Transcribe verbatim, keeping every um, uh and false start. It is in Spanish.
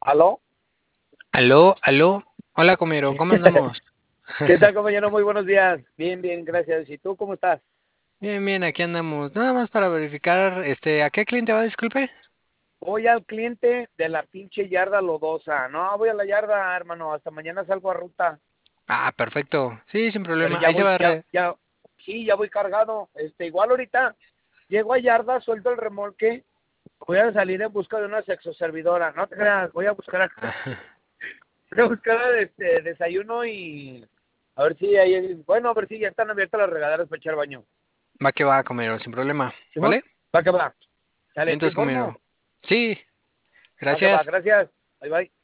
¿Aló? Aló, aló. Hola, Comero, ¿cómo andamos? ¿Qué tal, compañero? Muy buenos días. Bien, bien, gracias. ¿Y tú cómo estás? Bien, bien, aquí andamos. Nada más para verificar, este, ¿a qué cliente va, disculpe? Voy al cliente de la pinche yarda lodosa. No, voy a la yarda, hermano. Hasta mañana salgo a ruta. Ah, perfecto. Sí, sin Pero problema. ya Ahí se voy, va a ya, re... ya, sí, ya voy cargado. Este, igual ahorita llego a yarda, suelto el remolque. Voy a salir en busca de una sexoservidora. No te creas, voy a buscar, a- voy a buscar este, desayuno y a ver si hay, bueno, a ver si ya están abiertas las regaderas para echar baño. Va que va, Comero, sin problema. Simón, ¿Vale? va que va. Dale, te Vientos, informo. Comero. Sí, Va que va, gracias. gracias. Bye bye.